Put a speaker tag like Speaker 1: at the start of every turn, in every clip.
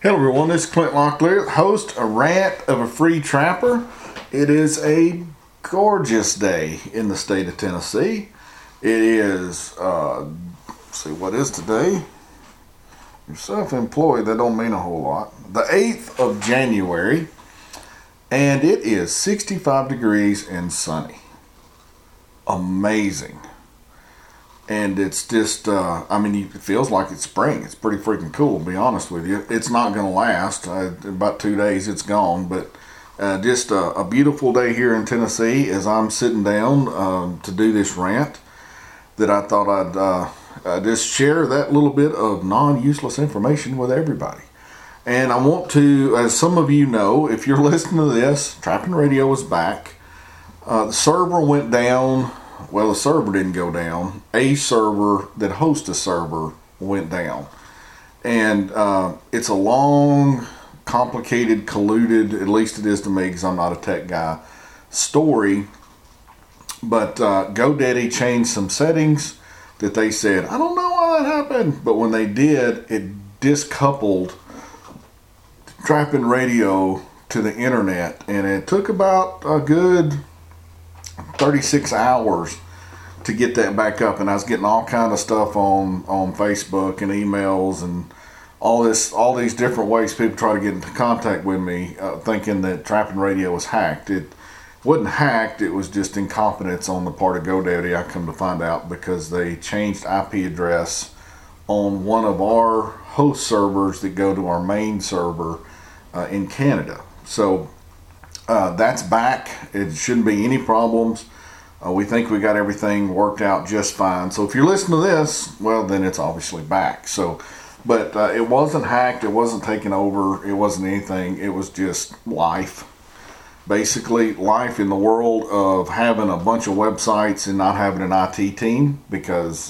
Speaker 1: Hello everyone, this is Clint Locklear, host of Rant of a Free Trapper. It is a gorgeous day in the state of Tennessee. It is, see what is today? You're self-employed, that don't mean a whole lot. The 8th of January, and it is 65 degrees and sunny. Amazing. And it's just, it feels like it's spring. It's pretty freaking cool, to be honest with you. It's not going to last. In about 2 days, it's gone. But just a beautiful day here in Tennessee as I'm sitting down to do this rant that I thought I'd just share that little bit of non-useless information with everybody. And I want to, as some of you know, if you're listening to this, Trapping Radio is back. The server went down. Well, the server didn't go down. A server that hosts a server went down. And it's a long, complicated, colluded, at least it is to me because I'm not a tech guy, story. But GoDaddy changed some settings that they said, I don't know why that happened. But when they did, it discoupled Trapping Radio to the internet. And it took about a good 36 hours to get that back up, and I was getting all kind of stuff on Facebook and emails and all these different ways people try to get into contact with me, thinking that Trapping Radio was hacked. It wasn't hacked, it was just incompetence on the part of GoDaddy, I come to find out, because they changed IP address on one of our host servers that go to our main server in Canada. So that's back. It shouldn't be any problems. We think we got everything worked out just fine. So if you're listening to this, well, then it's obviously back. So, but it wasn't hacked. It wasn't taken over. It wasn't anything. It was just life. Basically, life in the world of having a bunch of websites and not having an IT team, because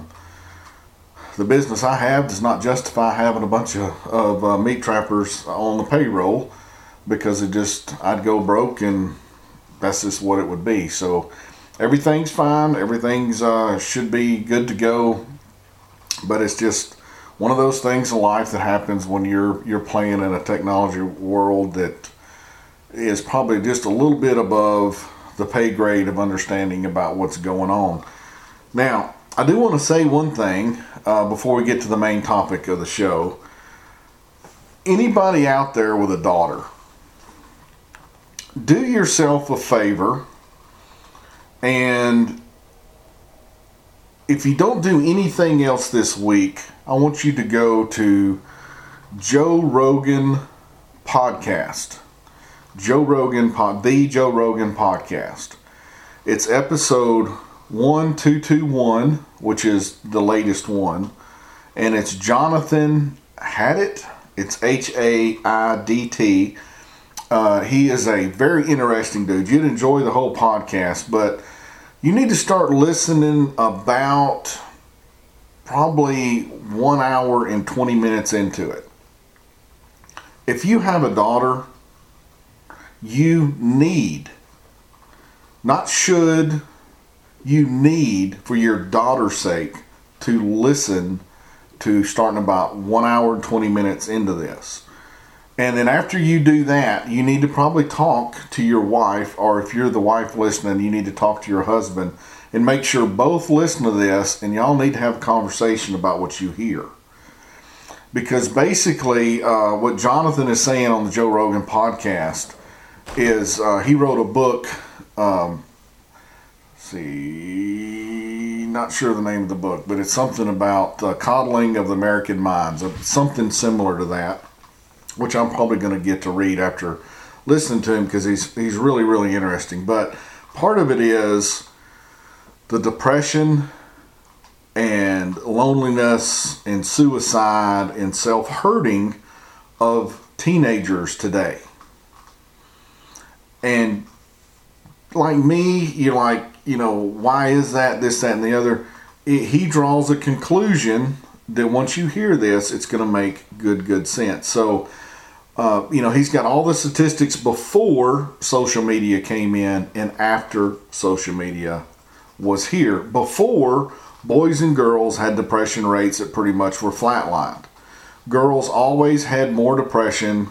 Speaker 1: the business I have does not justify having a bunch of meat trappers on the payroll, because I'd go broke, and that's just what it would be. So everything's fine. Everything's should be good to go. But it's just one of those things in life that happens when you're playing in a technology world that is probably just a little bit above the pay grade of understanding about what's going on. Now, I do want to say one thing before we get to the main topic of the show. Anybody out there with a daughter, do yourself a favor, and if you don't do anything else this week, I want you to go to Joe Rogan Podcast. The Joe Rogan Podcast. It's episode 1221, which is the latest one, and it's Jonathan Haidt. It's Haidt. He is a very interesting dude. You'd enjoy the whole podcast, but you need to start listening about probably 1 hour and 20 minutes into it. If you have a daughter, you need, not should, you need, for your daughter's sake, to listen to starting about 1 hour and 20 minutes into this. And then after you do that, you need to probably talk to your wife, or if you're the wife listening, you need to talk to your husband and make sure both listen to this, and y'all need to have a conversation about what you hear. Because basically, what Jonathan is saying on the Joe Rogan Podcast is he wrote a book, not sure the name of the book, but it's something about coddling of the American minds, something similar to that, which I'm probably going to get to read after listening to him, because he's really, really interesting. But part of it is the depression and loneliness and suicide and self-hurting of teenagers today. And like me, you're like, why is that, this, that, and the other? He draws a conclusion that once you hear this, it's going to make good sense. So, he's got all the statistics before social media came in and after social media was here. Before, boys and girls had depression rates that pretty much were flatlined. Girls always had more depression,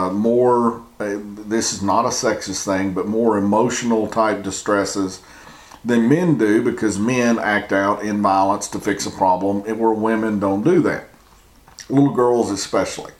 Speaker 1: this is not a sexist thing, but more emotional type distresses than men do, because men act out in violence to fix a problem, where women don't do that. Little girls especially.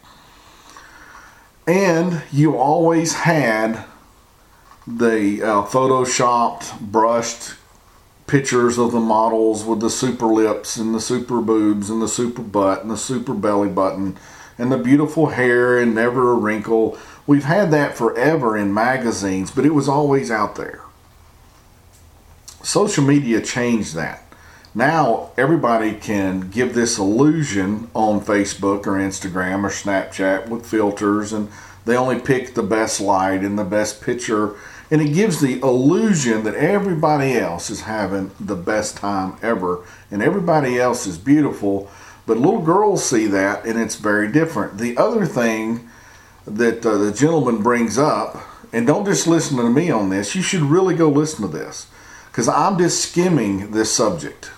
Speaker 1: And you always had the photoshopped, brushed pictures of the models with the super lips and the super boobs and the super butt and the super belly button and the beautiful hair and never a wrinkle. We've had that forever in magazines, but it was always out there. Social media changed that. Now everybody can give this illusion on Facebook or Instagram or Snapchat with filters, and they only pick the best light and the best picture, and it gives the illusion that everybody else is having the best time ever and everybody else is beautiful. But little girls see that, and it's very different. The other thing that the gentleman brings up, and don't just listen to me on this, you should really go listen to this, because I'm just skimming this subject.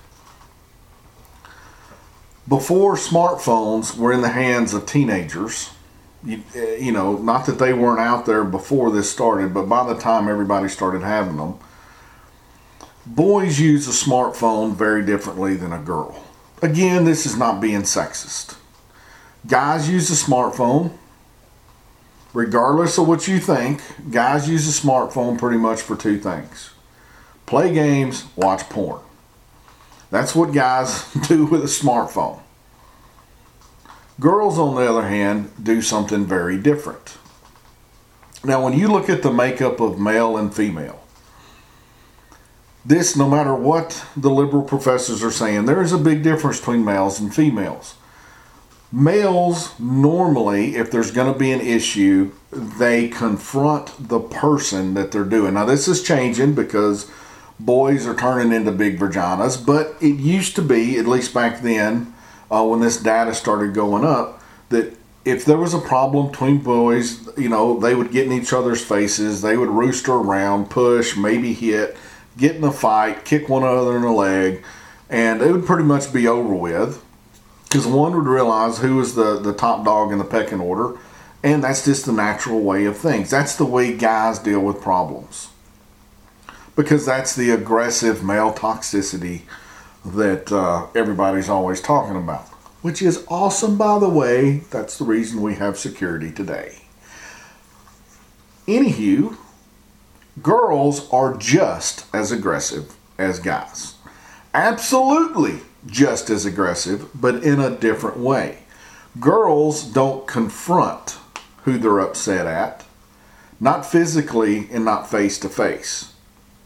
Speaker 1: Before smartphones were in the hands of teenagers, you know, not that they weren't out there before this started, but by the time everybody started having them, boys use a smartphone very differently than a girl. Again, this is not being sexist. Guys use a smartphone, regardless of what you think, guys use a smartphone pretty much for two things: play games, watch porn. That's what guys do with a smartphone. Girls, on the other hand, do something very different. Now, when you look at the makeup of male and female, this, no matter what the liberal professors are saying, there is a big difference between males and females. Males, normally, if there's going to be an issue, they confront the person that they're doing. Now, this is changing because boys are turning into big vaginas, but it used to be, at least back then, when this data started going up, that if there was a problem between boys, you know, they would get in each other's faces, they would rooster around, push, maybe hit, get in a fight, kick one another in the leg, and it would pretty much be over with, because one would realize who was the top dog in the pecking order, and that's just the natural way of things. That's the way guys deal with problems, because that's the aggressive male toxicity that everybody's always talking about, which is awesome, by the way. That's the reason we have security today. Anywho, girls are just as aggressive as guys. Absolutely just as aggressive, but in a different way. Girls don't confront who they're upset at, not physically and not face to face.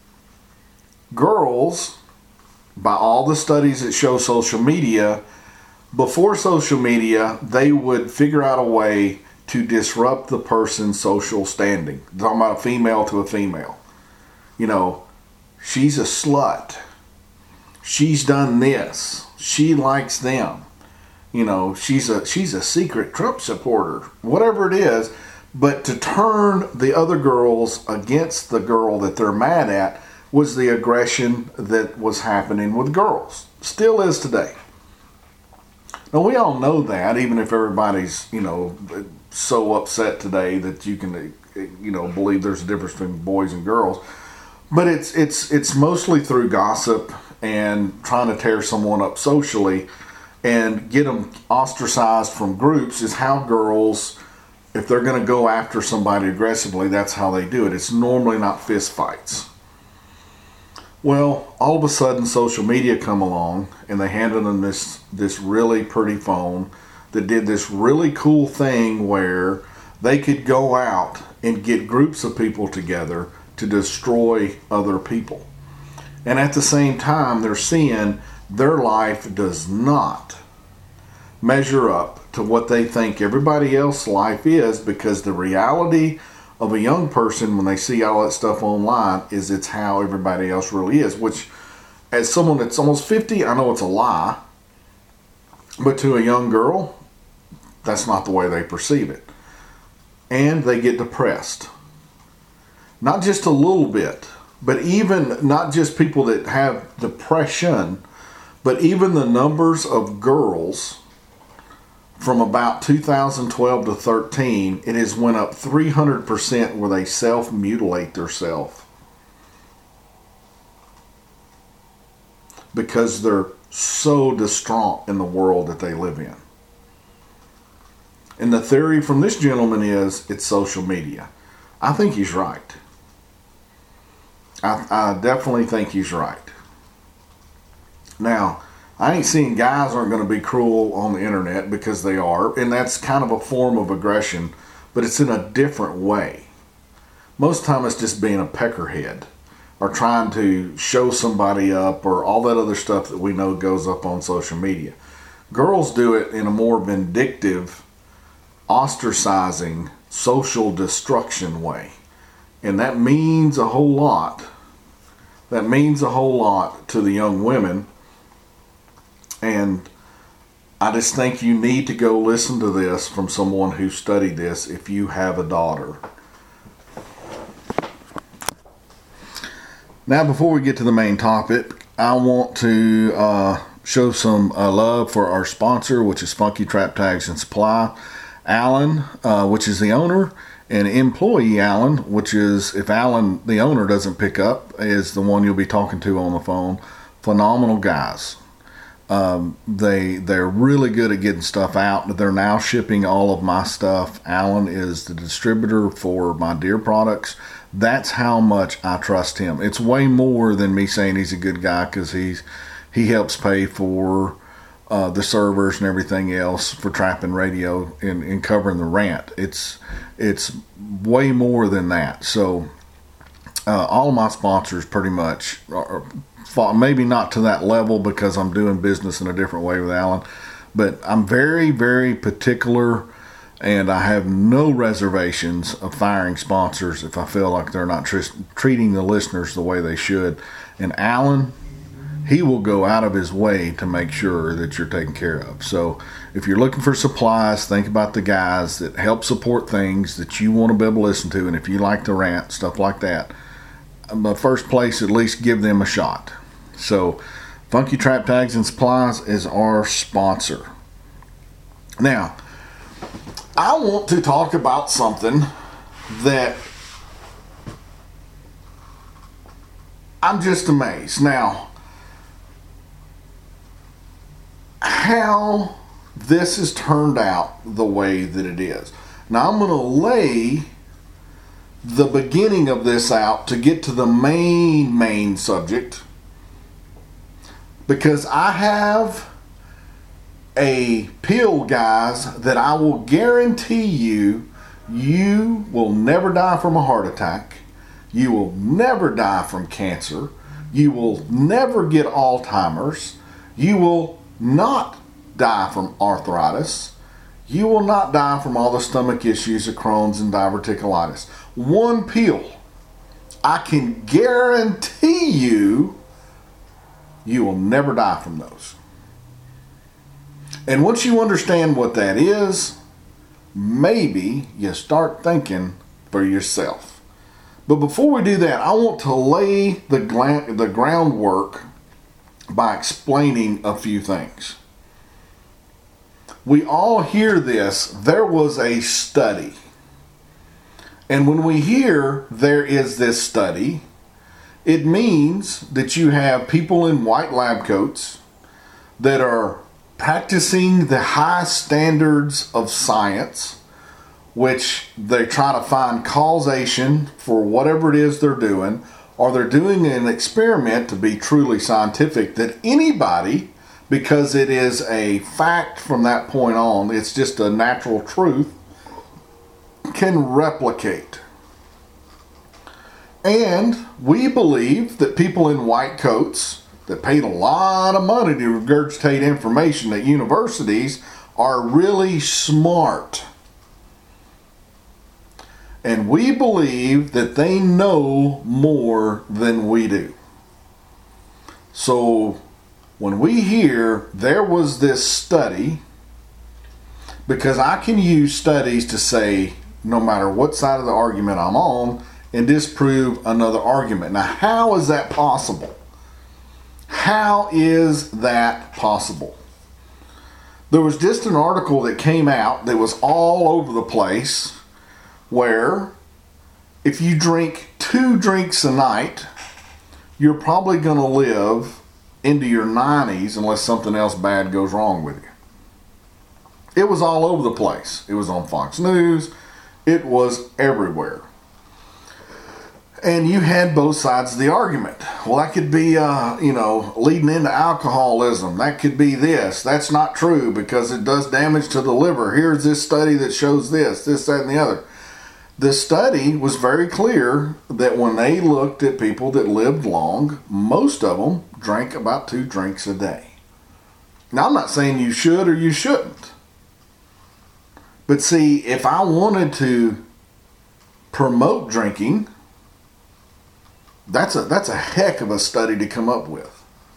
Speaker 1: Girls, by all the studies that show social media, before social media, they would figure out a way to disrupt the person's social standing. I'm talking about a female to a female. You know, she's a slut. She's done this. She likes them. You know, she's a secret Trump supporter. Whatever it is. But to turn the other girls against the girl that they're mad at was the aggression that was happening with girls. Still is today. Now, we all know that, even if everybody's, you know, so upset today that you can, you know, believe there's a difference between boys and girls. But it's mostly through gossip and trying to tear someone up socially and get them ostracized from groups is how girls, if they're going to go after somebody aggressively, that's how they do it. It's normally not fist fights. Well, all of a sudden social media come along and they handed them this really pretty phone that did this really cool thing where they could go out and get groups of people together to destroy other people. And at the same time, they're seeing their life does not measure up to what they think everybody else's life is, because the reality of a young person when they see all that stuff online is it's how everybody else really is, which as someone that's almost 50, I know it's a lie, but to a young girl, that's not the way they perceive it. And they get depressed. Not just a little bit, but even not just people that have depression, but even the numbers of girls from about 2012 to 13, it has went up 300% where they self-mutilate themselves because they're so distraught in the world that they live in. And the theory from this gentleman is it's social media. I think he's right. I definitely think he's right. Now, I ain't saying guys aren't going to be cruel on the internet, because they are, and that's kind of a form of aggression, but it's in a different way. Most of the time it's just being a peckerhead or trying to show somebody up or all that other stuff that we know goes up on social media. Girls do it in a more vindictive, ostracizing, social destruction way. And that means a whole lot. That means a whole lot to the young women. And I just think you need to go listen to this from someone who studied this if you have a daughter. Now, before we get to the main topic, I want to show some love for our sponsor, which is Funky Trap Tags and Supply. Alan, which is the owner, and employee Alan, which is, if Alan, the owner, doesn't pick up, is the one you'll be talking to on the phone. Phenomenal guys. They're really good at getting stuff out. They're now shipping all of my stuff. Alan is the distributor for my Deer products. That's how much I trust him. It's way more than me saying he's a good guy, because he helps pay for the servers and everything else for Trapping Radio and covering the rant. It's way more than that. So all of my sponsors pretty much are, maybe not to that level because I'm doing business in a different way with Alan, but I'm very, very particular, and I have no reservations of firing sponsors if I feel like they're not treating the listeners the way they should. And Alan, he will go out of his way to make sure that you're taken care of. So if you're looking for supplies, think about the guys that help support things that you want to be able to listen to. And if you like the rant, stuff like that, the first place, at least give them a shot. So Funky Trap Tags and Supplies is our sponsor. Now, I want to talk about something that I'm just amazed. Now, how this has turned out the way that it is. Now, I'm going to lay the beginning of this out to get to the main subject, because I have a pill, guys, that I will guarantee you will never die from a heart attack. You will never die from cancer. You will never get Alzheimer's. You will not die from arthritis. You will not die from all the stomach issues of Crohn's and diverticulitis. One pill, I can guarantee you will never die from those. And once you understand what that is, maybe you start thinking for yourself. But before we do that, I want to lay the groundwork by explaining a few things. We all hear this, there was a study. And when we hear there is this study, it means that you have people in white lab coats that are practicing the high standards of science, which they try to find causation for whatever it is they're doing, or they're doing an experiment to be truly scientific that anybody, because it is a fact from that point on, it's just a natural truth, can replicate. And we believe that people in white coats that paid a lot of money to regurgitate information at universities are really smart. And we believe that they know more than we do. So when we hear there was this study, because I can use studies to say no matter what side of the argument I'm on and disprove another argument. Now, how is that possible? How is that possible? There was just an article that came out that was all over the place where if you drink 2 drinks a night, you're probably going to live into your 90s unless something else bad goes wrong with you. It was all over the place. It was on Fox News. It was everywhere. And you had both sides of the argument. Well, that could be, leading into alcoholism. That could be this. That's not true because it does damage to the liver. Here's this study that shows this, that, and the other. The study was very clear that when they looked at people that lived long, most of them drank about 2 drinks a day. Now, I'm not saying you should or you shouldn't. But see, if I wanted to promote drinking, that's a heck of a study to come up with.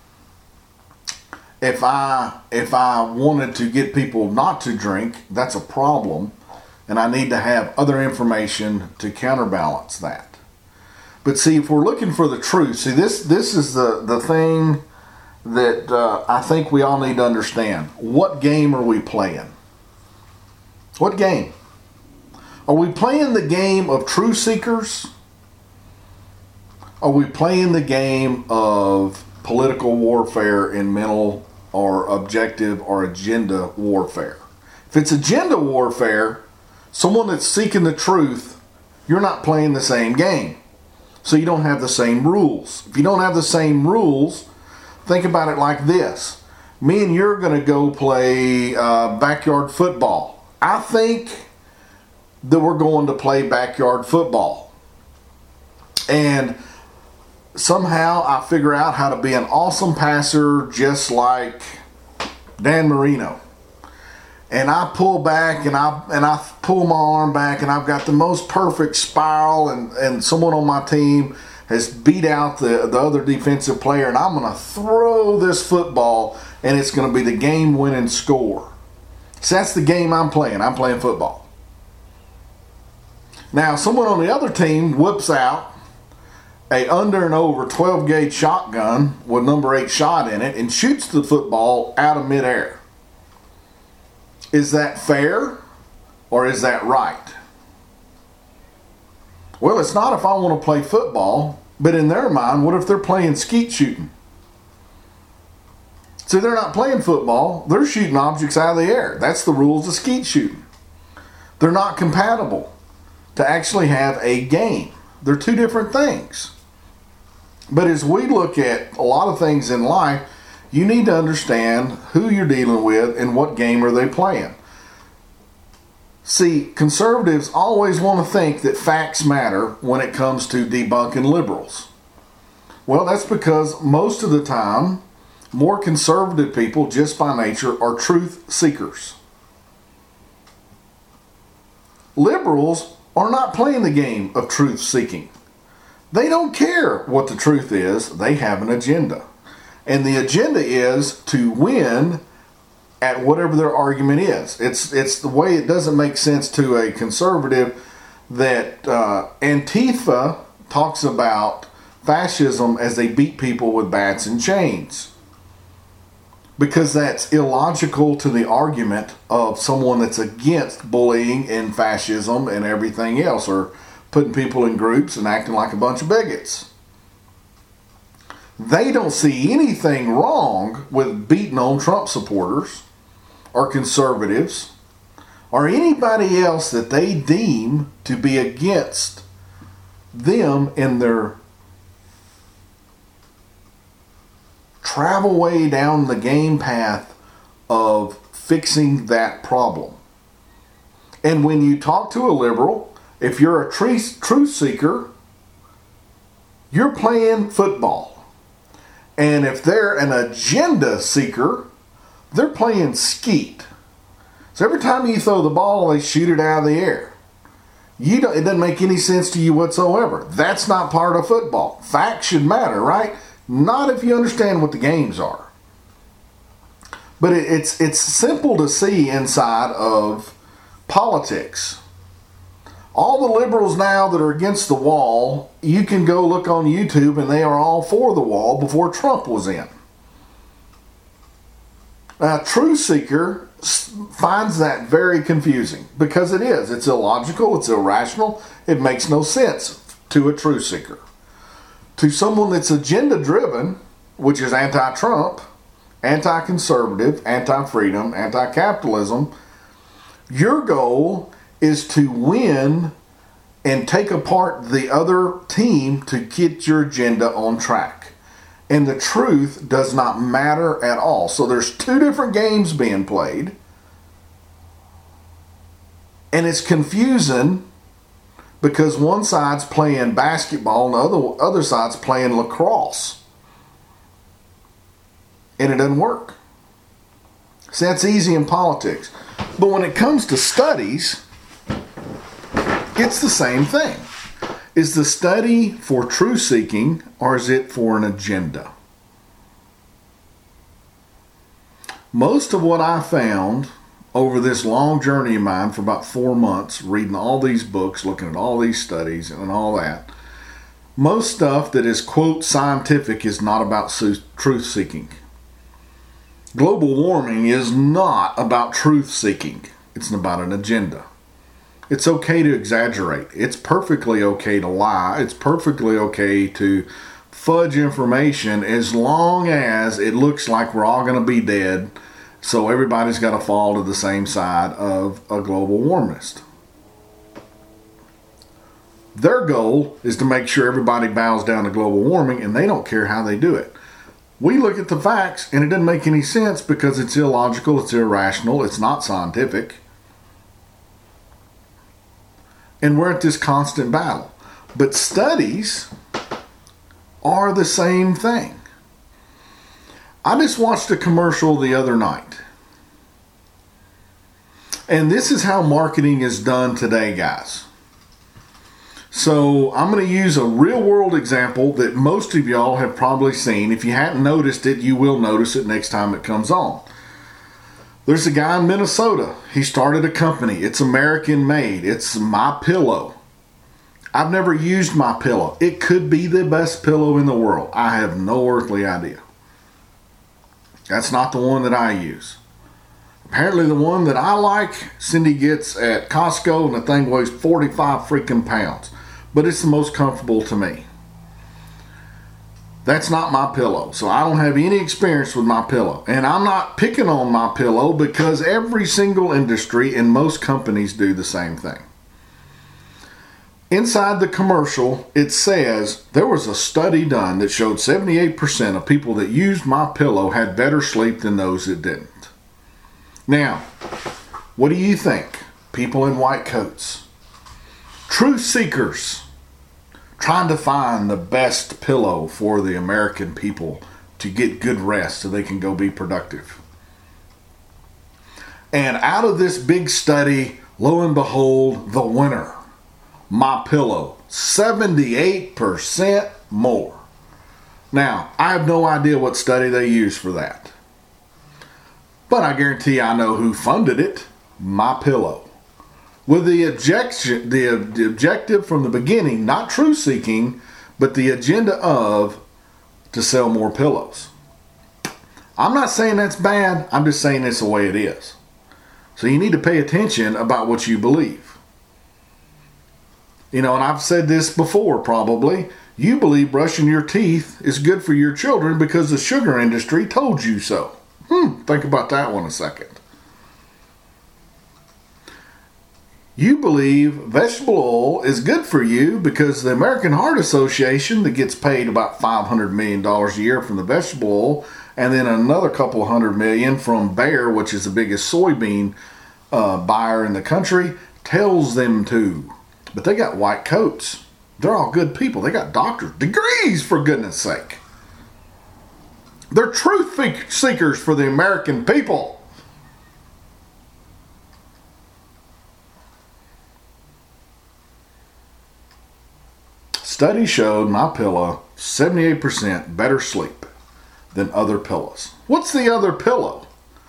Speaker 1: If I wanted to get people not to drink, that's a problem, and I need to have other information to counterbalance that. But see, if we're looking for the truth, see this is the thing that I think we all need to understand. What game are we playing? What game? Are we playing the game of truth seekers? Are we playing the game of political warfare and mental or objective or agenda warfare? If it's agenda warfare, someone that's seeking the truth, you're not playing the same game. So you don't have the same rules. If you don't have the same rules, think about it like this. Me and you're going to go play backyard football. I think that we're going to play backyard football. And somehow I figure out how to be an awesome passer just like Dan Marino. And I pull back and I pull my arm back and I've got the most perfect spiral and someone on my team has beat out the other defensive player and I'm going to throw this football and it's going to be the game-winning score. So that's the game I'm playing. I'm playing football. Now, someone on the other team whips out a under and over 12 gauge shotgun with number 8 shot in it and shoots the football out of midair. Is that fair or is that right? Well, it's not if I want to play football, but in their mind, what if they're playing skeet shooting? See, they're not playing football. They're shooting objects out of the air. That's the rules of skeet shooting. They're not compatible to actually have a game. They're 2 different things. But as we look at a lot of things in life, you need to understand who you're dealing with and what game are they playing. See, conservatives always want to think that facts matter when it comes to debunking liberals. Well, that's because most of the time, more conservative people, just by nature, are truth seekers. Liberals are not playing the game of truth seeking. They don't care what the truth is. They have an agenda. And the agenda is to win at whatever their argument is. It's the way it doesn't make sense to a conservative that Antifa talks about fascism as they beat people with bats and chains. Because that's illogical to the argument of someone that's against bullying and fascism and everything else, or putting people in groups and acting like a bunch of bigots. They don't see anything wrong with beating on Trump supporters or conservatives or anybody else that they deem to be against them in their travel way down the game path of fixing that problem. And when you talk to a liberal, if you're a truth seeker, you're playing football. And if they're an agenda seeker, they're playing skeet. So every time you throw the ball, they shoot it out of the air. It doesn't make any sense to you whatsoever. That's not part of football. Facts should matter, right? Not if you understand what the games are. But it's simple to see inside of politics. All the liberals now that are against the wall, you can go look on YouTube and they are all for the wall before Trump was in. A truth seeker finds that very confusing because it is. It's illogical, it's irrational, it makes no sense to a truth seeker. To someone that's agenda driven, which is anti-Trump, anti-conservative, anti-freedom, anti-capitalism, your goal is to win and take apart the other team to get your agenda on track. And the truth does not matter at all. So there's two different games being played. And it's confusing because one side's playing basketball and the other side's playing lacrosse. And it doesn't work. See, that's easy in politics. But when it comes to studies, it's the same thing. Is the study for truth seeking or is it for an agenda? Most of what I found over this long journey of mine for about 4 months, reading all these books, looking at all these studies and all that, most stuff that is, quote, scientific is not about truth seeking. Global warming is not about truth seeking. It's about an agenda. It's okay to exaggerate. It's perfectly okay to lie. It's perfectly okay to fudge information as long as it looks like we're all going to be dead, so everybody's got to fall to the same side of a global warmist. Their goal is to make sure everybody bows down to global warming, and they don't care how they do it. We look at the facts, and it doesn't make any sense because it's illogical, it's irrational, it's not scientific. And we're at this constant battle. But studies are the same thing. I just watched a commercial the other night. And this is how marketing is done today, guys. So I'm going to use a real world example that most of y'all have probably seen. If you hadn't noticed it, you will notice it next time it comes on. There's a guy in Minnesota. He started a company. It's American made. It's MyPillow. I've never used MyPillow. It could be the best pillow in the world. I have no earthly idea. That's not the one that I use. Apparently the one that I like, Cindy gets at Costco, and the thing weighs 45 freaking pounds. But it's the most comfortable to me. That's not MyPillow. So I don't have any experience with MyPillow. And I'm not picking on MyPillow because every single industry and most companies do the same thing. Inside the commercial, it says there was a study done that showed 78% of people that used MyPillow had better sleep than those that didn't. Now, what do you think? People in white coats. Truth seekers trying to find the best pillow for the American people to get good rest so they can go be productive. And out of this big study, lo and behold, the winner, MyPillow, 78% more. Now, I have no idea what study they used for that. But I guarantee I know who funded it, MyPillow. With the objective from the beginning, not truth seeking, but the agenda of to sell more pillows. I'm not saying that's bad, I'm just saying it's the way it is. So you need to pay attention about what you believe. You know, and I've said this before probably, you believe brushing your teeth is good for your children because the sugar industry told you so. Think about that one a second. You believe vegetable oil is good for you because the American Heart Association that gets paid about $500 million a year from the vegetable oil and then another couple $100 million from Bayer, which is the biggest soybean buyer in the country, tells them to. But they got white coats. They're all good people. They got doctors, degrees for goodness sake. They're truth seekers for the American people. Study showed MyPillow 78% better sleep than other pillows. What's the other pillow?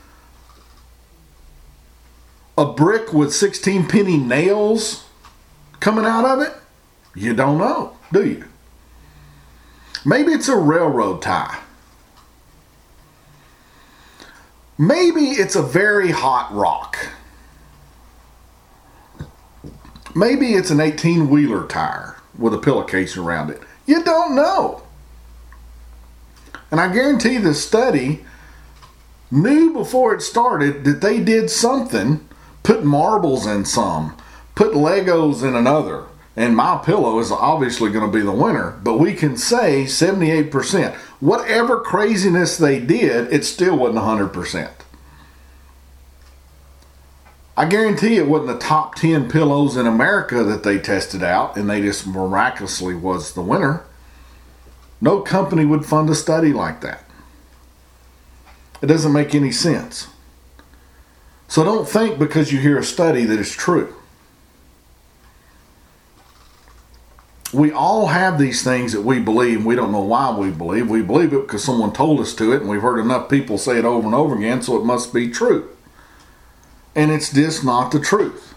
Speaker 1: A brick with 16 penny nails coming out of it? You don't know, do you? Maybe it's a railroad tie. Maybe it's a very hot rock. Maybe it's an 18-wheeler tire with a pillowcase around it. You don't know. And I guarantee this study knew before it started that they did something, put marbles in some, put Legos in another. And MyPillow is obviously going to be the winner, but we can say 78%. Whatever craziness they did, it still wasn't 100%. I guarantee it wasn't the top 10 pillows in America that they tested out and they just miraculously was the winner. No company would fund a study like that. It doesn't make any sense. So don't think because you hear a study that it's true. We all have these things that we believe. We don't know why we believe. We believe it because someone told us to it and we've heard enough people say it over and over again, so it must be true. And it's just not the truth.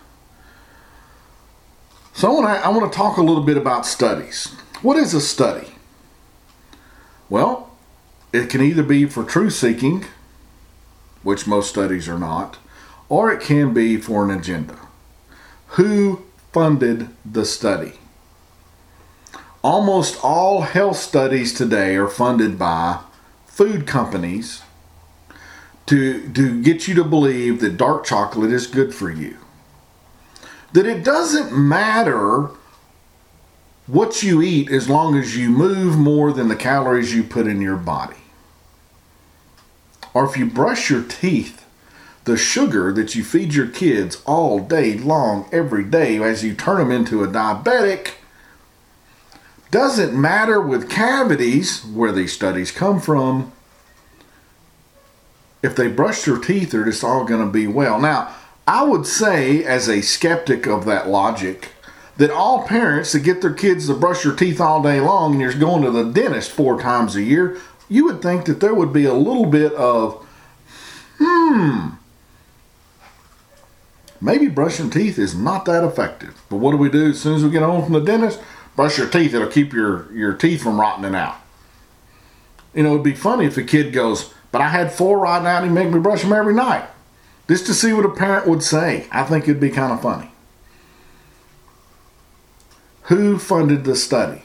Speaker 1: So I want to talk a little bit about studies. What is a study? Well, it can either be for truth seeking, which most studies are not, or it can be for an agenda. Who funded the study? Almost all health studies today are funded by food companies to get you to believe that dark chocolate is good for you. That it doesn't matter what you eat as long as you move more than the calories you put in your body. Or if you brush your teeth, the sugar that you feed your kids all day long, every day, as you turn them into a diabetic, doesn't matter with cavities, where these studies come from. If they brush their teeth, they're just all going to be well. Now, I would say, as a skeptic of that logic, that all parents that get their kids to brush their teeth all day long and you're going to the dentist 4 times a year, you would think that there would be a little bit of, maybe brushing teeth is not that effective. But what do we do as soon as we get home from the dentist? Brush your teeth. It'll keep your teeth from rotting out. You know, it'd be funny if a kid goes, but I had 4 rotten out and he make me brush them every night. Just to see what a parent would say. I think it'd be kind of funny. Who funded the study?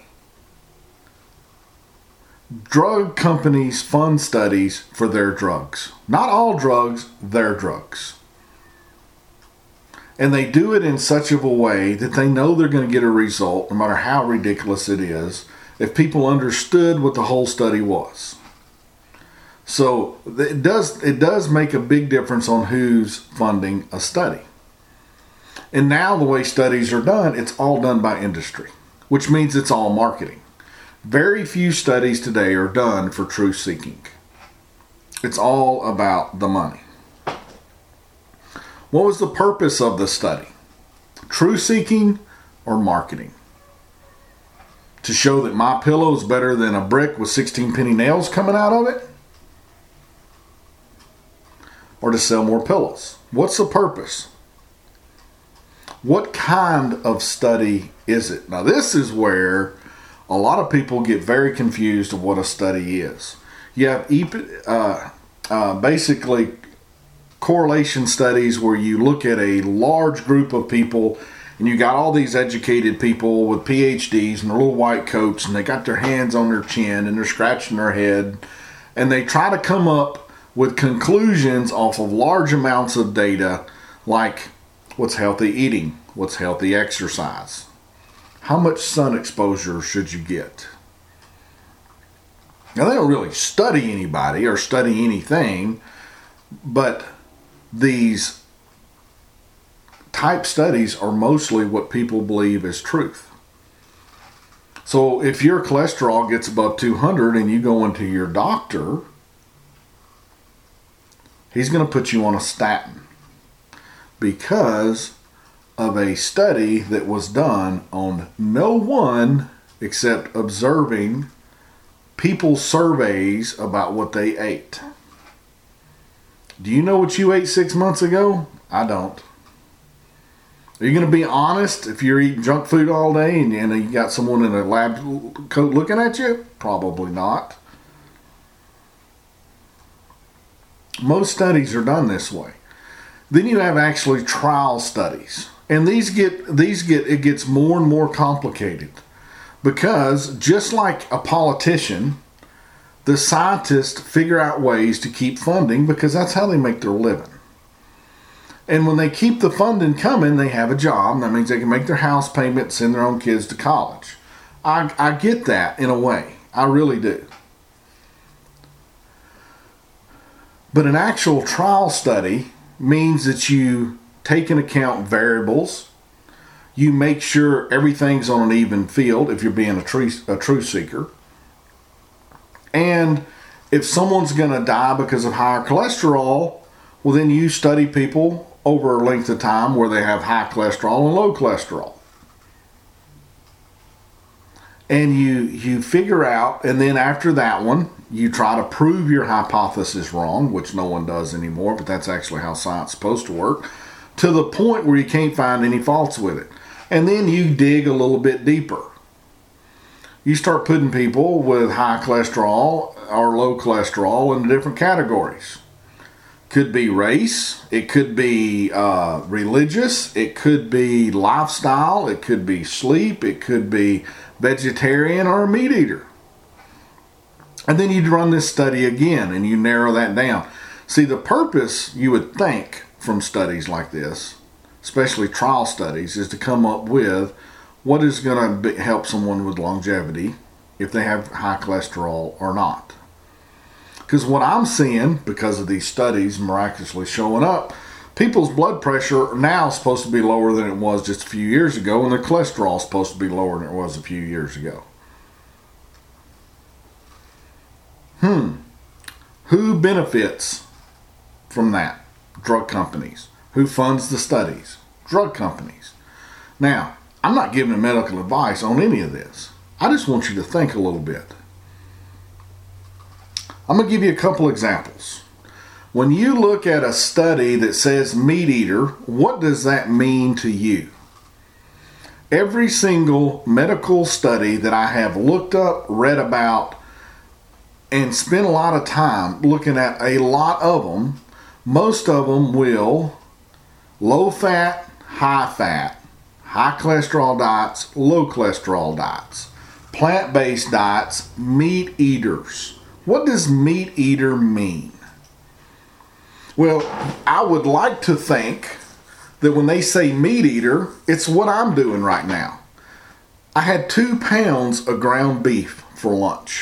Speaker 1: Drug companies fund studies for their drugs. Not all drugs, their drugs. And they do it in such a way that they know they're going to get a result, no matter how ridiculous it is, if people understood what the whole study was. So it does make a big difference on who's funding a study. And now the way studies are done, it's all done by industry, which means it's all marketing. Very few studies today are done for truth seeking. It's all about the money. What was the purpose of the study? Truth seeking or marketing? To show that MyPillow is better than a brick with 16 penny nails coming out of it? Or to sell more pillows? What's the purpose? What kind of study is it? Now this is where a lot of people get very confused of what a study is. You have basically correlation studies where you look at a large group of people and you got all these educated people with PhDs and their little white coats and they got their hands on their chin and they're scratching their head and they try to come up with conclusions off of large amounts of data like what's healthy eating, what's healthy exercise, how much sun exposure should you get. Now they don't really study anybody or study anything, but these type studies are mostly what people believe is truth. So if your cholesterol gets above 200 and you go into your doctor, he's going to put you on a statin because of a study that was done on no one except observing people's surveys about what they ate. Do you know what you ate 6 months ago? I don't. Are you going to be honest if you're eating junk food all day and you got someone in a lab coat looking at you? Probably not. Most studies are done this way. Then you have actually trial studies. And it gets more and more complicated. Because just like a politician, the scientists figure out ways to keep funding because that's how they make their living. And when they keep the funding coming, they have a job. That means they can make their house payment, send their own kids to college. I get that in a way. I really do. But an actual trial study means that you take into account variables. You make sure everything's on an even field if you're being a truth seeker. And if someone's going to die because of higher cholesterol, well, then you study people over a length of time where they have high cholesterol and low cholesterol. And you figure out, and then after that one, you try to prove your hypothesis wrong, which no one does anymore, but that's actually how science is supposed to work, to the point where you can't find any faults with it. And then you dig a little bit deeper. You start putting people with high cholesterol or low cholesterol into different categories. Could be race, it could be religious, it could be lifestyle, it could be sleep, it could be vegetarian or a meat eater. And then you'd run this study again and you narrow that down. See, the purpose, you would think, from studies like this, especially trial studies, is to come up with what is going to help someone with longevity if they have high cholesterol or not. Because what I'm seeing, because of these studies miraculously showing up, people's blood pressure now is supposed to be lower than it was just a few years ago, and their cholesterol is supposed to be lower than it was a few years ago. Who benefits from that? Drug companies. Who funds the studies? Drug companies. Now, I'm not giving medical advice on any of this. I just want you to think a little bit. I'm going to give you a couple examples. When you look at a study that says meat eater, what does that mean to you? Every single medical study that I have looked up, read about, and spent a lot of time looking at a lot of them, most of them will low fat, high cholesterol diets, low cholesterol diets, plant-based diets, meat eaters. What does meat eater mean? Well, I would like to think that when they say meat eater, it's what I'm doing right now. I had 2 pounds of ground beef for lunch.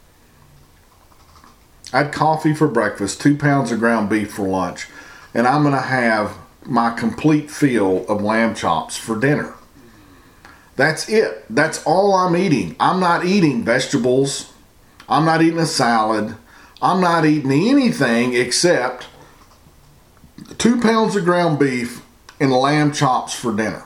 Speaker 1: I had coffee for breakfast, 2 pounds of ground beef for lunch, and I'm going to have my complete fill of lamb chops for dinner. That's it. That's all I'm eating. I'm not eating vegetables. I'm not eating a salad. I'm not eating anything except 2 pounds of ground beef and lamb chops for dinner.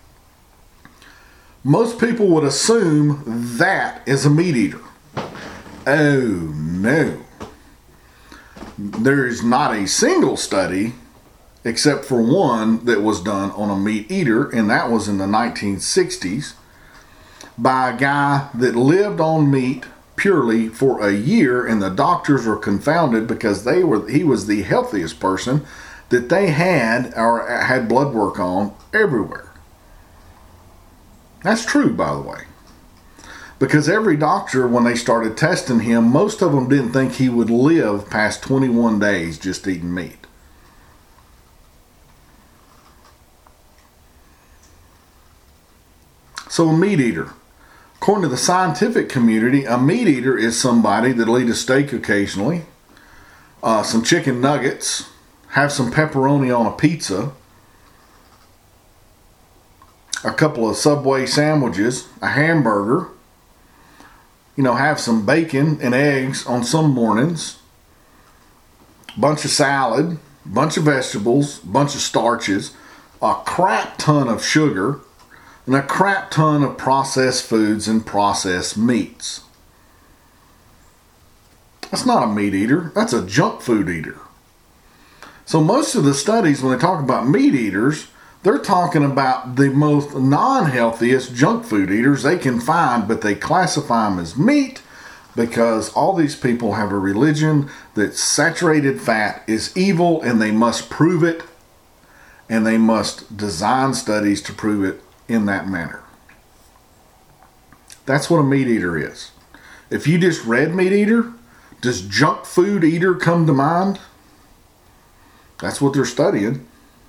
Speaker 1: Most people would assume that is a meat eater. Oh no. There is not a single study except for one that was done on a meat eater, and that was in the 1960s by a guy that lived on meat purely for a year, and the doctors were confounded because he was the healthiest person that they had or had blood work on everywhere. That's true, by the way. Because every doctor, when they started testing him, most of them didn't think he would live past 21 days just eating meat. So a meat eater. According to the scientific community, a meat eater is somebody that'll eat a steak occasionally, some chicken nuggets, have some pepperoni on a pizza, a couple of Subway sandwiches, a hamburger, have some bacon and eggs on some mornings, bunch of salad, bunch of vegetables, bunch of starches, a crap ton of sugar, and a crap ton of processed foods and processed meats. That's not a meat eater. That's a junk food eater. So most of the studies, when they talk about meat eaters, they're talking about the most non-healthiest junk food eaters they can find, but they classify them as meat because all these people have a religion that saturated fat is evil and they must prove it, and they must design studies to prove it in that manner. That's what a meat eater is. If you just read meat eater, does junk food eater come to mind? That's what they're studying.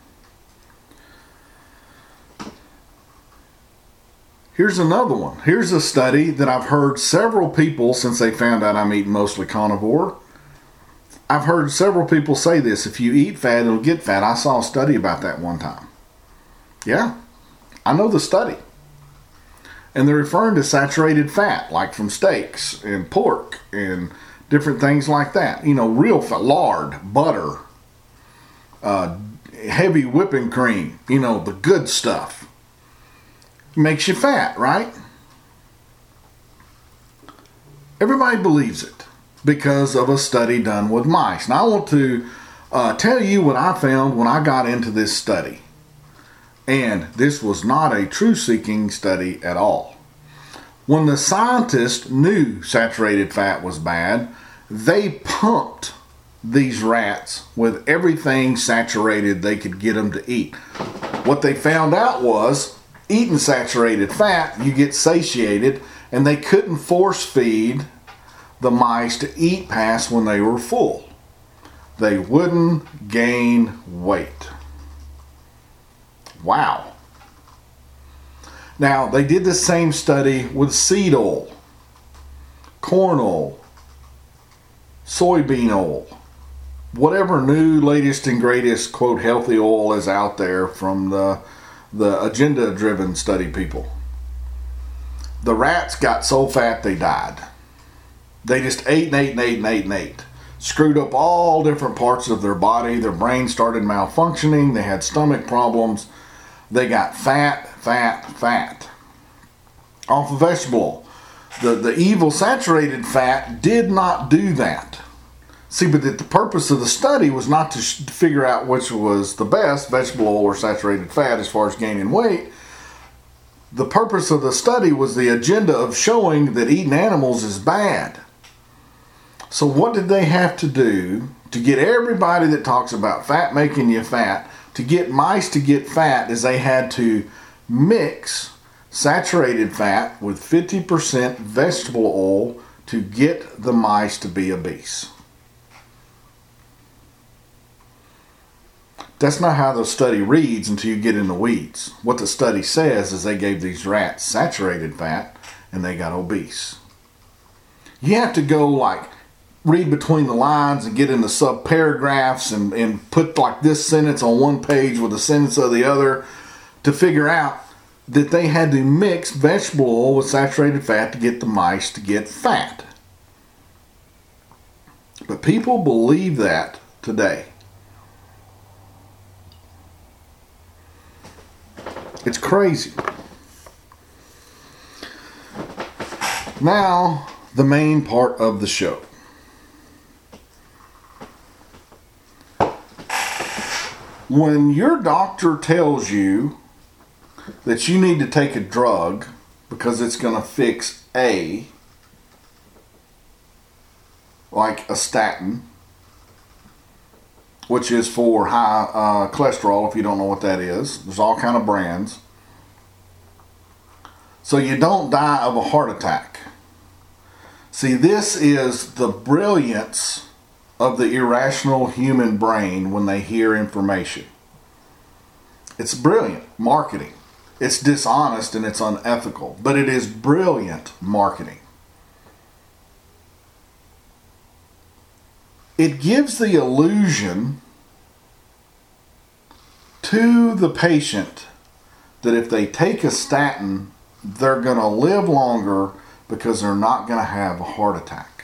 Speaker 1: Here's another one. Here's a study that I've heard several people, since they found out I'm eating mostly carnivore, I've heard several people say this: if you eat fat, it'll get fat. I saw a study about that one time. Yeah, I know the study. And they're referring to saturated fat, like from steaks and pork and different things like that. You know, real fat, lard, butter, heavy whipping cream, you know, the good stuff. Makes you fat, right? Everybody believes it because of a study done with mice. Now I want to tell you what I found when I got into this study. And this was not a truth-seeking study at all. When the scientists knew saturated fat was bad, they pumped these rats with everything saturated they could get them to eat. What they found out was, eating saturated fat, you get satiated, and they couldn't force feed the mice to eat past when they were full. They wouldn't gain weight. Wow. Now, they did the same study with seed oil, corn oil, soybean oil, whatever new, latest, and greatest, quote, healthy oil is out there from the agenda-driven study people. The rats got so fat they died. They just ate and ate and ate and ate and ate. Screwed up all different parts of their body. Their brain started malfunctioning. They had stomach problems. They got fat off of vegetable oil. The evil saturated fat did not do that. See, but the purpose of the study was not to figure out which was the best, vegetable oil or saturated fat, as far as gaining weight. The purpose of the study was the agenda of showing that eating animals is bad. So what did they have to do to get everybody that talks about fat making you fat, to get mice to get fat, is they had to mix saturated fat with 50% vegetable oil to get the mice to be obese. That's not how the study reads until you get in the weeds. What the study says is they gave these rats saturated fat and they got obese. You have to go read between the lines and get into sub-paragraphs and put like this sentence on one page with a sentence of the other to figure out that they had to mix vegetable oil with saturated fat to get the mice to get fat. But people believe that today. It's crazy. Now, the main part of the show. When your doctor tells you that you need to take a drug because it's going to fix A, like a statin, which is for high cholesterol, if you don't know what that is. There's all kind of brands. So you don't die of a heart attack. See, this is the brilliance of the irrational human brain when they hear information. It's brilliant marketing. It's dishonest and it's unethical, but it is brilliant marketing. It gives the illusion to the patient that if they take a statin, they're going to live longer because they're not going to have a heart attack.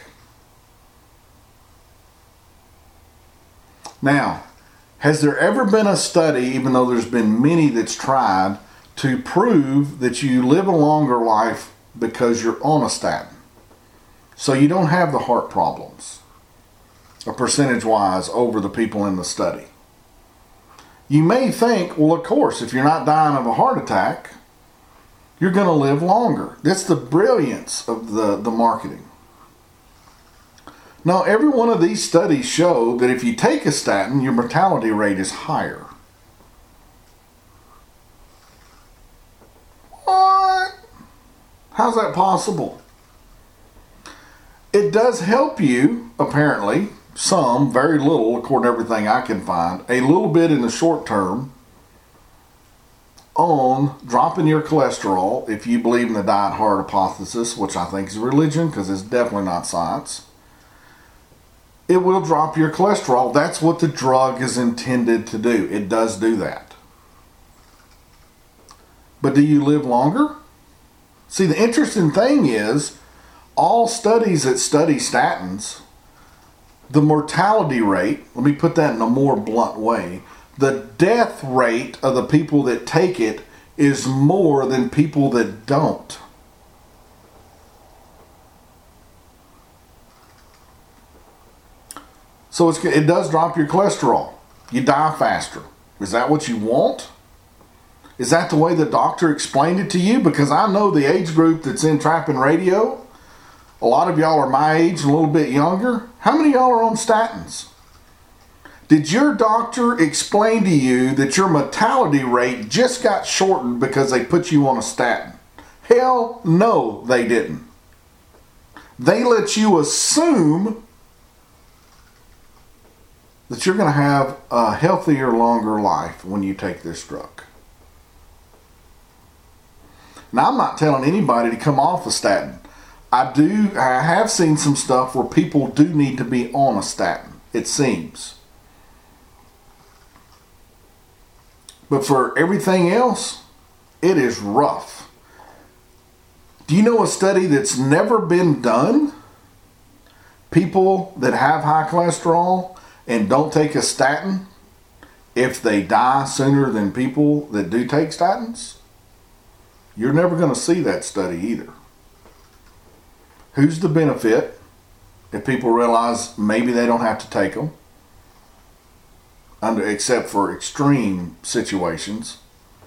Speaker 1: Now, has there ever been a study, even though there's been many that's tried, to prove that you live a longer life because you're on a statin? So you don't have the heart problems, percentage-wise, over the people in the study. You may think, well, of course, if you're not dying of a heart attack, you're going to live longer. That's the brilliance of the marketing. No, every one of these studies show that if you take a statin, your mortality rate is higher. What? How's that possible? It does help you, apparently, some, very little, according to everything I can find, a little bit in the short term on dropping your cholesterol, if you believe in the diet hard hypothesis, which I think is religion because it's definitely not science. It will drop your cholesterol. That's what the drug is intended to do. It does do that. But do you live longer? See, the interesting thing is, all studies that study statins, the mortality rate, let me put that in a more blunt way, the death rate of the people that take it is more than people that don't. So it does drop your cholesterol. You die faster. Is that what you want? Is that the way the doctor explained it to you? Because I know the age group that's in Trapping Radio, a lot of y'all are my age and a little bit younger. How many of y'all are on statins? Did your doctor explain to you that your mortality rate just got shortened because they put you on a statin? Hell no, they didn't. They let you assume that you're going to have a healthier, longer life when you take this drug. Now, I'm not telling anybody to come off a statin. I have seen some stuff where people do need to be on a statin, it seems. But for everything else, it is rough. Do you know a study that's never been done? People that have high cholesterol and don't take a statin, if they die sooner than people that do take statins? You're never going to see that study either. Who's the benefit if people realize maybe they don't have to take them, except for extreme situations?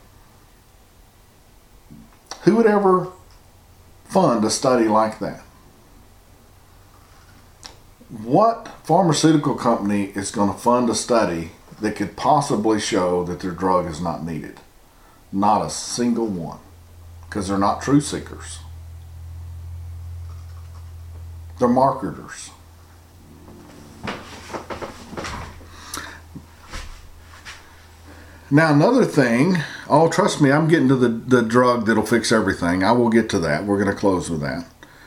Speaker 1: Who would ever fund a study like that? What pharmaceutical company is going to fund a study that could possibly show that their drug is not needed? Not a single one. Because they're not truth seekers. They're marketers. Now another thing, trust me, I'm getting to the drug that'll fix everything. I will get to that. We're going to close with that.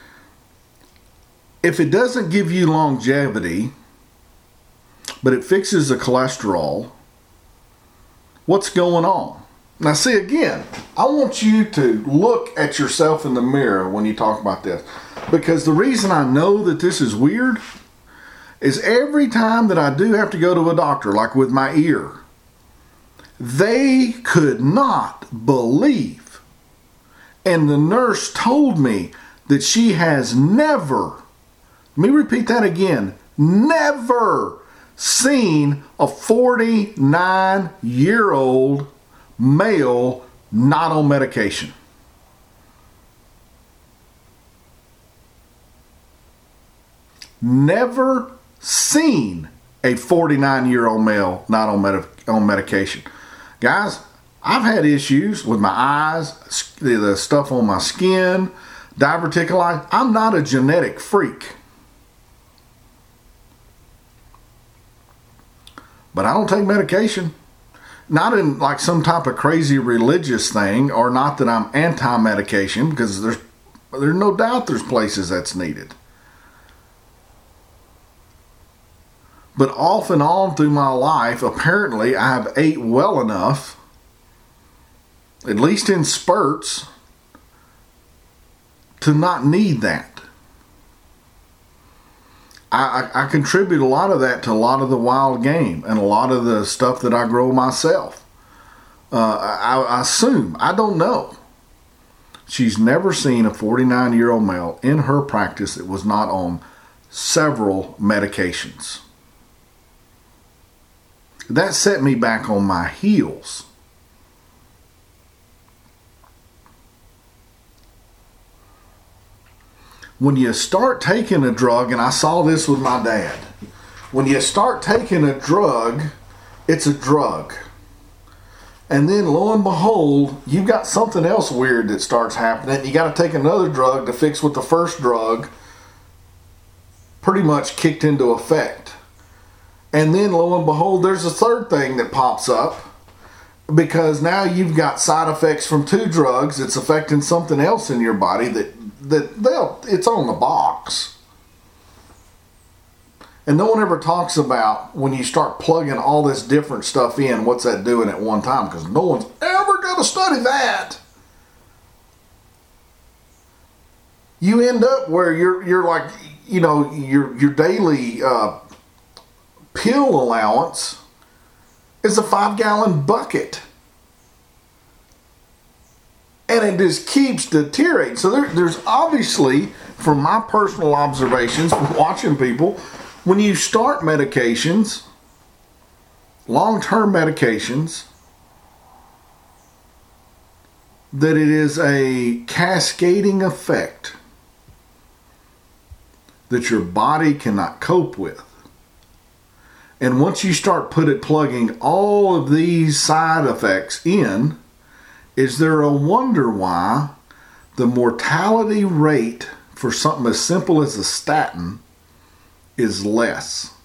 Speaker 1: If it doesn't give you longevity, but it fixes the cholesterol, what's going on? Now see, again, I want you to look at yourself in the mirror when you talk about this. Because the reason I know that this is weird is every time that I do have to go to a doctor, like with my ear, they could not believe. And the nurse told me that she has never, let me repeat that again, never seen a 49-year-old male not on medication. Never seen a 49-year-old male not on medication. Guys, I've had issues with my eyes, the stuff on my skin, diverticulitis. I'm not a genetic freak. But I don't take medication. Not in like some type of crazy religious thing, or not that I'm anti-medication, because there's no doubt there's places that's needed. But off and on through my life, apparently I have ate well enough, at least in spurts, to not need that. I contribute a lot of that to a lot of the wild game and a lot of the stuff that I grow myself. I assume, I don't know. She's never seen a 49-year-old male in her practice that was not on several medications. That set me back on my heels. when you start taking a drug, and I saw this with my dad, when you start taking a drug, it's a drug. And then lo and behold, you've got something else weird that starts happening. You got to take another drug to fix what the first drug pretty much kicked into effect. And then lo and behold, there's a third thing that pops up, because now you've got side effects from two drugs. It's affecting something else in your body that it's on the box. And no one ever talks about when you start plugging all this different stuff in, what's that doing at one time? Because no one's ever going to study that. You end up where you're like, you know, your daily pill allowance is a 5-gallon bucket. And it just keeps deteriorating. So there's obviously, from my personal observations, from watching people, when you start medications, long-term medications, that it is a cascading effect that your body cannot cope with. And once you start plugging all of these side effects in, is there a wonder why the mortality rate for something as simple as a statin is less?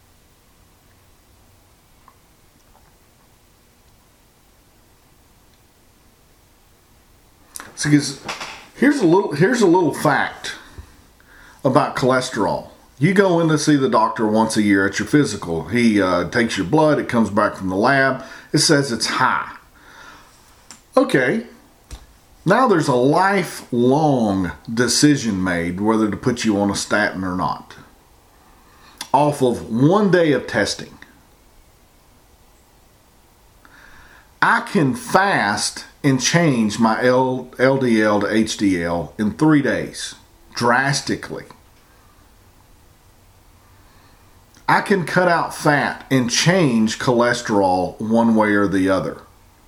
Speaker 1: So, here's a little fact about cholesterol. You go in to see the doctor once a year at your physical. He takes your blood. It comes back from the lab. It says it's high. Okay. Now there's a lifelong decision made whether to put you on a statin or not, off of one day of testing. I can fast and change my LDL to HDL in 3 days, drastically. I can cut out fat and change cholesterol one way or the other.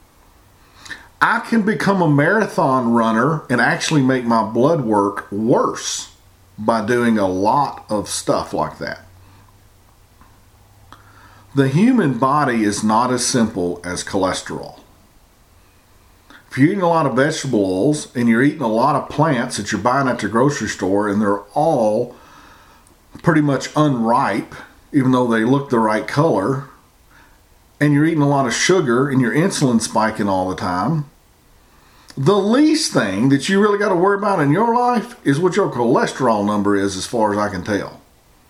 Speaker 1: I can become a marathon runner and actually make my blood work worse by doing a lot of stuff like that. The human body is not as simple as cholesterol. If you're eating a lot of vegetable oils and you're eating a lot of plants that you're buying at the grocery store and they're all pretty much unripe, even though they look the right color, and you're eating a lot of sugar and your insulin spiking all the time, the least thing that you really got to worry about in your life is what your cholesterol number is, as far as I can tell.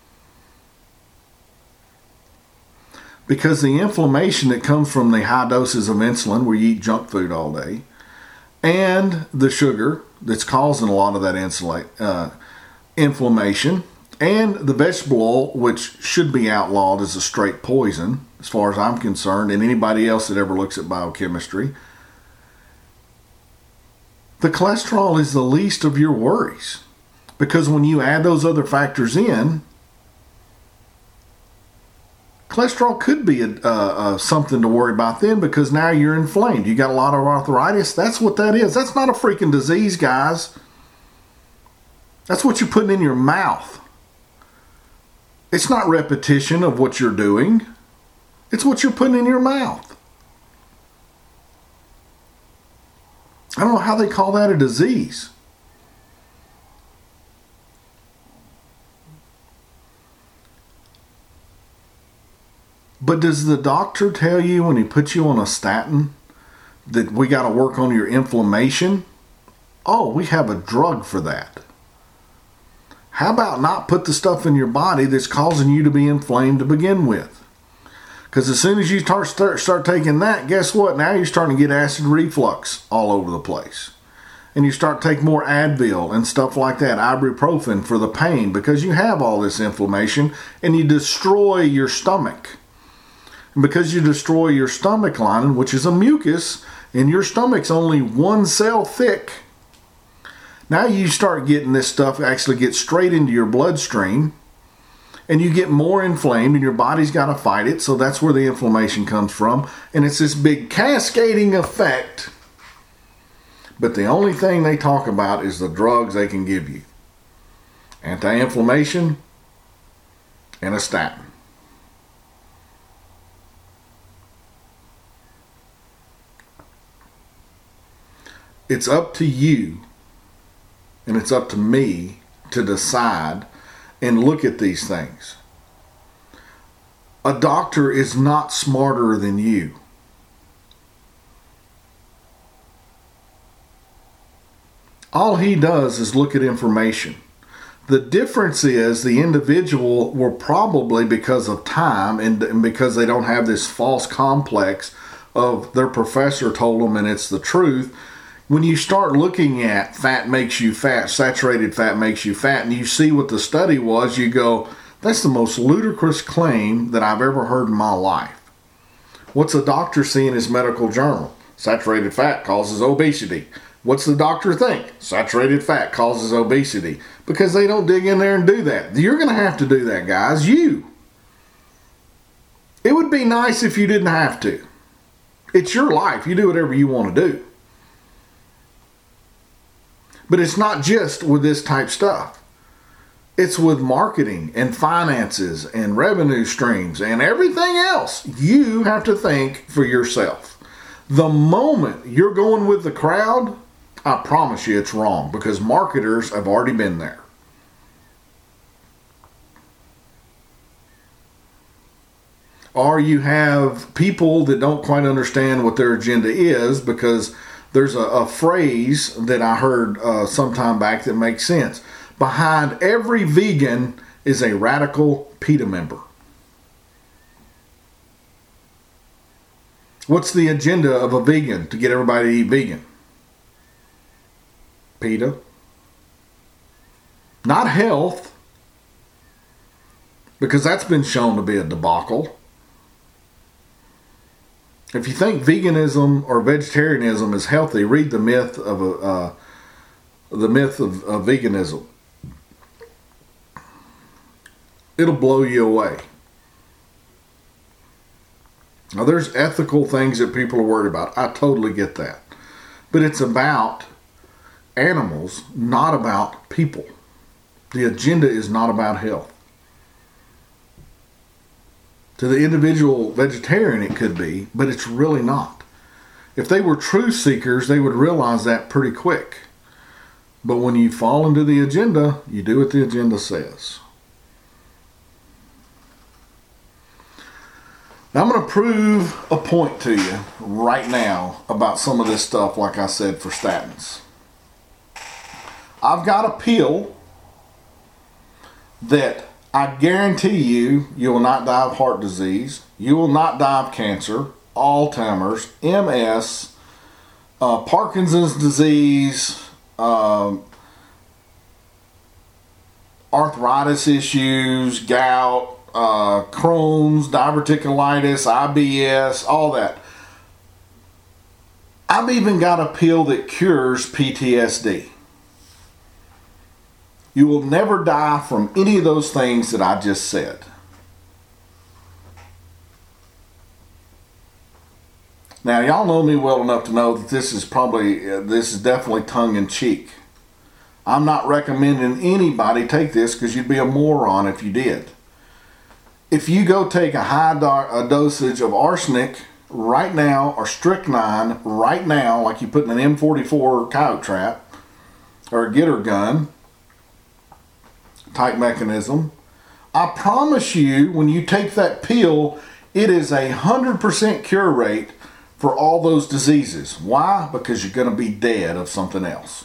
Speaker 1: Because the inflammation that comes from the high doses of insulin, where you eat junk food all day, and the sugar that's causing a lot of that inflammation, and the vegetable oil, which should be outlawed as a straight poison, as far as I'm concerned, and anybody else that ever looks at biochemistry, the cholesterol is the least of your worries. Because when you add those other factors in, cholesterol could be something to worry about then, because now you're inflamed. You got a lot of arthritis. That's what that is. That's not a freaking disease, guys. That's what you're putting in your mouth. It's not repetition of what you're doing. It's what you're putting in your mouth. I don't know how they call that a disease. But does the doctor tell you when he puts you on a statin that we got to work on your inflammation? Oh, we have a drug for that. How about not put the stuff in your body that's causing you to be inflamed to begin with? Because as soon as you start taking that, guess what? Now you're starting to get acid reflux all over the place. And you start taking more Advil and stuff like that, ibuprofen for the pain, because you have all this inflammation and you destroy your stomach. And because you destroy your stomach lining, which is a mucus, and your stomach's only one cell thick, now you start getting this stuff actually get straight into your bloodstream, and you get more inflamed, and your body's got to fight it. So that's where the inflammation comes from, and it's this big cascading effect. But the only thing they talk about is the drugs they can give you. anti-inflammation, and a statin. It's up to you and it's up to me to decide and look at these things. A doctor is not smarter than you. All he does is look at information. The difference is the individual will probably, because of time and because they don't have this false complex of their professor told them and it's the truth, when you start looking at fat makes you fat, saturated fat makes you fat, and you see what the study was, you go, that's the most ludicrous claim that I've ever heard in my life. What's a doctor see in his medical journal? Saturated fat causes obesity. What's the doctor think? Saturated fat causes obesity. Because they don't dig in there and do that. You're going to have to do that, guys. You. It would be nice if you didn't have to. It's your life. You do whatever you want to do. But it's not just with this type stuff. It's with marketing and finances and revenue streams and everything else. You have to think for yourself. The moment you're going with the crowd, I promise you it's wrong because marketers have already been there. Or you have people that don't quite understand what their agenda is because there's a phrase that I heard some time back that makes sense. Behind every vegan is a radical PETA member. What's the agenda of a vegan to get everybody to eat vegan? PETA. Not health, because that's been shown to be a debacle. If you think veganism or vegetarianism is healthy, read the myth of veganism. It'll blow you away. Now, there's ethical things that people are worried about. I totally get that. But it's about animals, not about people. The agenda is not about health. To the individual vegetarian, it could be, but it's really not. If they were truth seekers, they would realize that pretty quick. But when you fall into the agenda, you do what the agenda says. Now, I'm going to prove a point to you right now about some of this stuff, like I said, for statins. I've got a pill that I guarantee you will not die of heart disease. You will not die of cancer, Alzheimer's, MS, Parkinson's disease, arthritis issues, gout, Crohn's, diverticulitis, IBS, all that. I've even got a pill that cures PTSD. You will never die from any of those things that I just said. Now, y'all know me well enough to know that this is definitely tongue-in-cheek. I'm not recommending anybody take this because you'd be a moron if you did. If you go take a high dosage of arsenic right now or strychnine right now, like you put in an M44 coyote trap or a getter gun type mechanism, I promise you when you take that pill, it is 100% cure rate for all those diseases. Why? Because you're going to be dead of something else.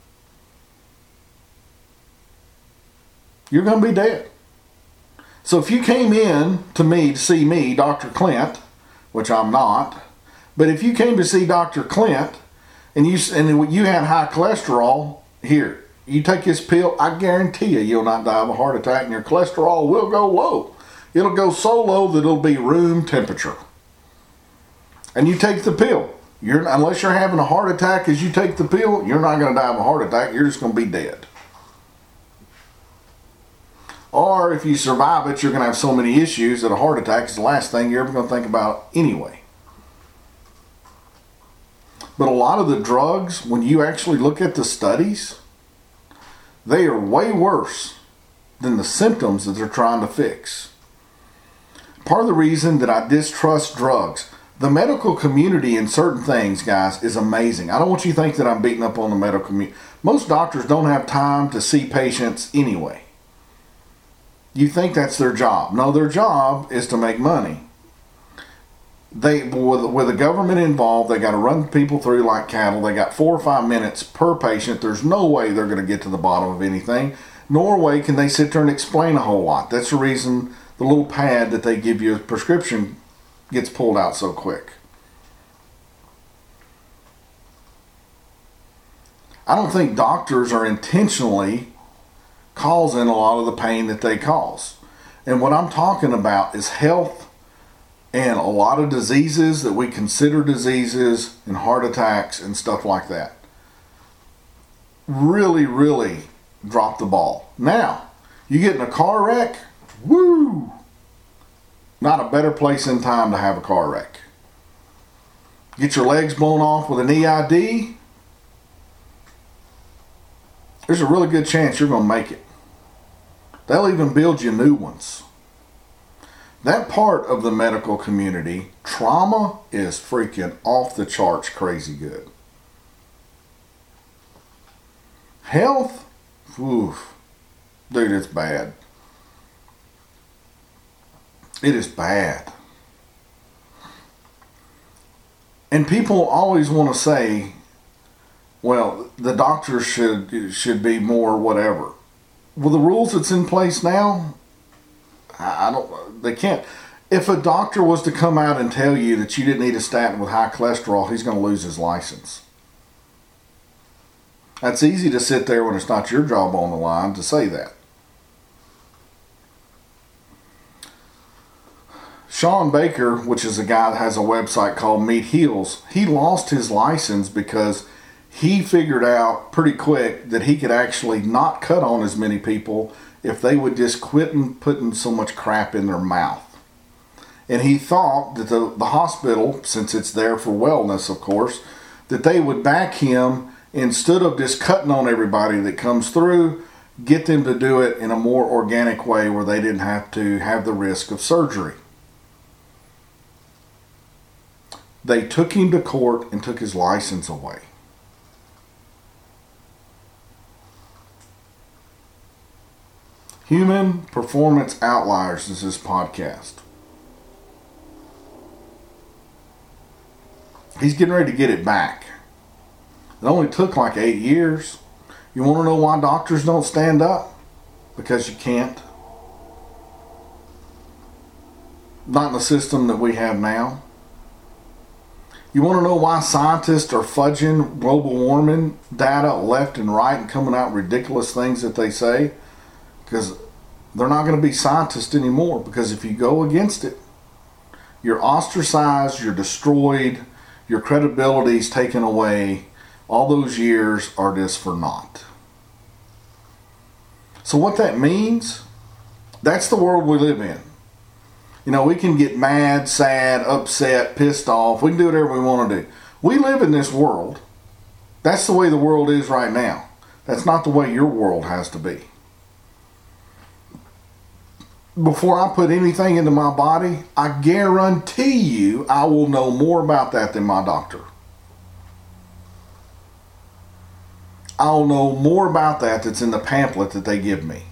Speaker 1: You're going to be dead. So if you came in to me to see me, Dr. Clint, which I'm not, but if you came to see Dr. Clint and you had high cholesterol, here, you take this pill, I guarantee you'll not die of a heart attack and your cholesterol will go low. It'll go so low that it'll be room temperature. And you take the pill. Unless you're having a heart attack as you take the pill, you're not going to die of a heart attack. You're just going to be dead. Or if you survive it, you're going to have so many issues that a heart attack is the last thing you're ever going to think about anyway. But a lot of the drugs, when you actually look at the studies, they are way worse than the symptoms that they're trying to fix. Part of the reason that I distrust drugs, the medical community in certain things, guys, is amazing. I don't want you to think that I'm beating up on the medical community. Most doctors don't have time to see patients anyway. You think that's their job. No, their job is to make money. With the government involved, they got to run people through like cattle. They got 4 or 5 minutes per patient. There's no way they're going to get to the bottom of anything. Nor way can they sit there and explain a whole lot. That's the reason the little pad that they give you a prescription gets pulled out so quick. I don't think doctors are intentionally causing a lot of the pain that they cause. And what I'm talking about is health and a lot of diseases that we consider diseases and heart attacks and stuff like that. Really, really drop the ball. Now, you get in a car wreck, woo! Not a better place in time to have a car wreck. Get your legs blown off with an EID, there's a really good chance you're going to make it. They'll even build you new ones. That part of the medical community, trauma is freaking off the charts crazy good. Health, oof, dude, it's bad. It is bad. And people always want to say, well, the doctors should be more whatever. Well, the rules that's in place now, they can't. If a doctor was to come out and tell you that you didn't need a statin with high cholesterol, he's going to lose his license. That's easy to sit there when it's not your job on the line to say that. Sean Baker, which is a guy that has a website called Meat Heals, he lost his license because he figured out pretty quick that he could actually not cut on as many people if they would just quit putting so much crap in their mouth. And he thought that the hospital, since it's there for wellness, of course, that they would back him instead of just cutting on everybody that comes through, get them to do it in a more organic way where they didn't have to have the risk of surgery. They took him to court and took his license away. Human Performance Outliers is this podcast. He's getting ready to get it back. It only took like 8 years. You want to know why doctors don't stand up? Because you can't. Not in the system that we have now. You want to know why scientists are fudging global warming data left and right and coming out ridiculous things that they say? Because they're not going to be scientists anymore. Because if you go against it, you're ostracized, you're destroyed, your credibility is taken away. All those years are just for naught. So what that means, that's the world we live in. You know, we can get mad, sad, upset, pissed off. We can do whatever we want to do. We live in this world. That's the way the world is right now. That's not the way your world has to be. Before I put anything into my body, I guarantee you I will know more about that than my doctor. I'll know more about that that's in the pamphlet that they give me.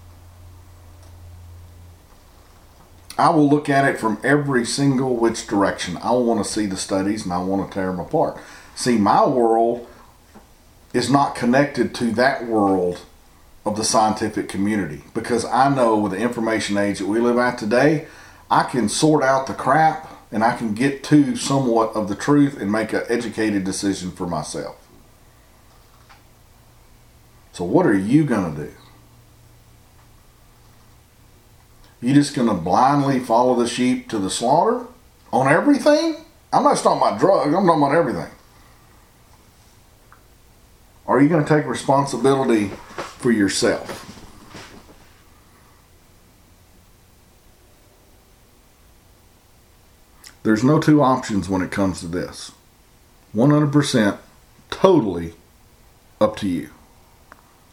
Speaker 1: I will look at it from every single which direction. I want to see the studies and I want to tear them apart. See, my world is not connected to that world of the scientific community, because I know with the information age that we live at today, I can sort out the crap and I can get to somewhat of the truth and make an educated decision for myself. So what are you going to do? You just going to blindly follow the sheep to the slaughter on everything? I'm not just talking about drugs, I'm talking about everything. Or are you going to take responsibility for yourself? There's no two options when it comes to this. 100% totally up to you.